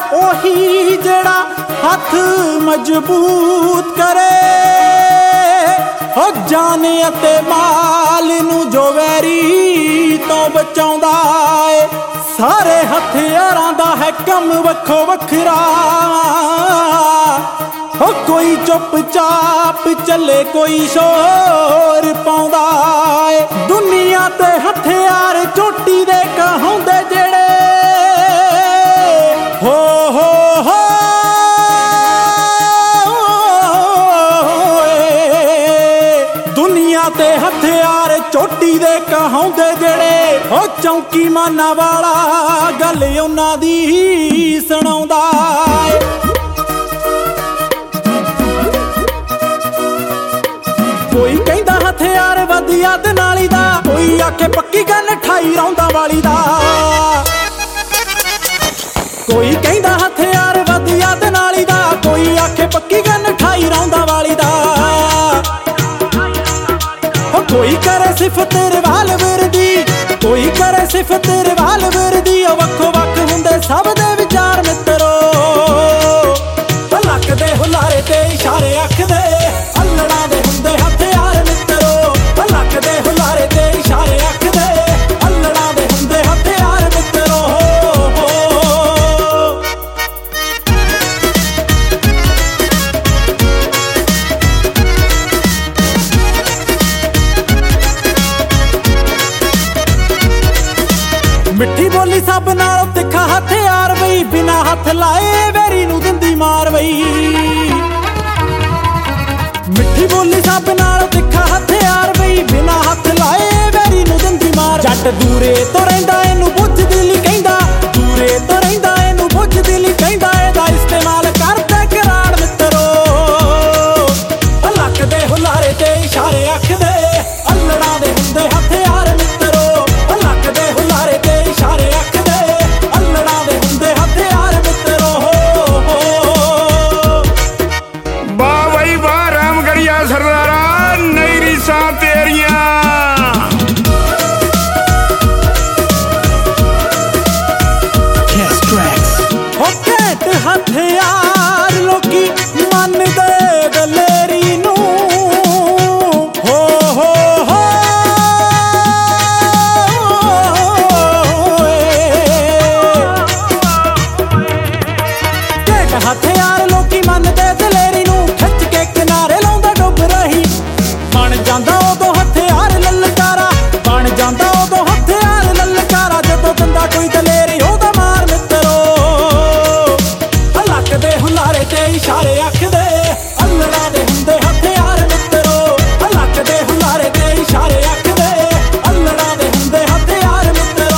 ओही जेड़ा हथ मजबूत करे हो जाने अते माल नू जो वैरी तो बचाउंदा है। सारे हथियारां दा है कम वखो वखरा हो कोई चुप चाप चले कोई शोर पाउंदा है। दुनिया ते हथियार चोटी दे कहाउंदे जेड़े हो दुनिया ते हथियार चोटी दे कहाउंदे जेड़े हो चौकी माना वाला गल उन्हां दी सुणाउंदा है। कोई कहंदा हथियार वधिया ते नाली दा, कोई आखे पक्की गल 28 रौंदा वाली दा। कोई कहंदा हथियार वधिया ते नाली दा, कोई आखे पक्की गल 28 रौंदा वाली दा। कोई करे सिफत रिवाल्वर दी, कोई करे सिफत रिवाल्वर दी। वक्खो वक्ख हुंदे सब दे विचार मित्रो, लक दे हुलारे ते इशारे अख दे अल्लड़ां दे हुंदे हथियार मित्रो। लक दे हुलारे ते इशारे अख दे अल्लड़ां दे हुंदे हथियार मित्रो। मिठी बोली सब नालों तिखा हथियार बई, बिना हथ लाए वैरी नू दिंदी मार बई। मिठी बोली सब नालों तिखा हथियार बई, बिना हथ लाए वैरी नू दिंदी मार। जट दूरे तो रहिंदा इनू बुझदी ली कहंदा, दूरे तो रहिंदा इनू बुझदी ली कहंदा। एदा इस्तेमाल करदा कराड़ मित्रो, लक दे हुलारे ते इशारे अख दे अल्लड़ां दे हुंदे हथियार मित्रो। लक दे हुलारे ते इशारे अख दे अल्लड़ां दे हुंदे हथियार मित्रो। वाह भाई वाह रामगढ़िया सरदारा, नई रीसां तेरियां। हथियार लोकी मन दे दलेरी नू हथियार लोकी मन दे दलेरी नू खिच के किनारे लाउंदा डुब रही। बन जांदा उदों हथियार ललकारा, बन जांदा उदों हथियार ललकारा। जदों दिंदा कोई दलेरी ओदा मार मित्रो, लक दे हुलारे ते इशारे अख दे अल्लड़ां दे हुंदे हथियार मित्रो। लक दे हुलारे ते इशारे अख दे अल्लड़ां दे हुंदे हथियार मित्रो।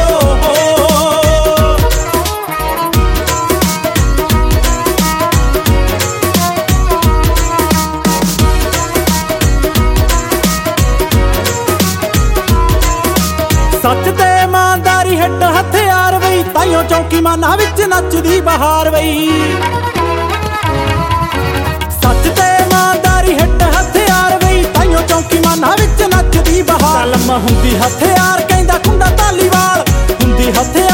सच ते ईमानदारी हिट हथियार बई, ताइयों चौकी माना विच नचदी बहार बई। सच ते ईमानदारी हिट हथियार बई, ताइयों चौकी माना विच नचदी बहार। कलम हुंदी हथियार कहंदा कुंडा धालीवाल, हुंदी हथियार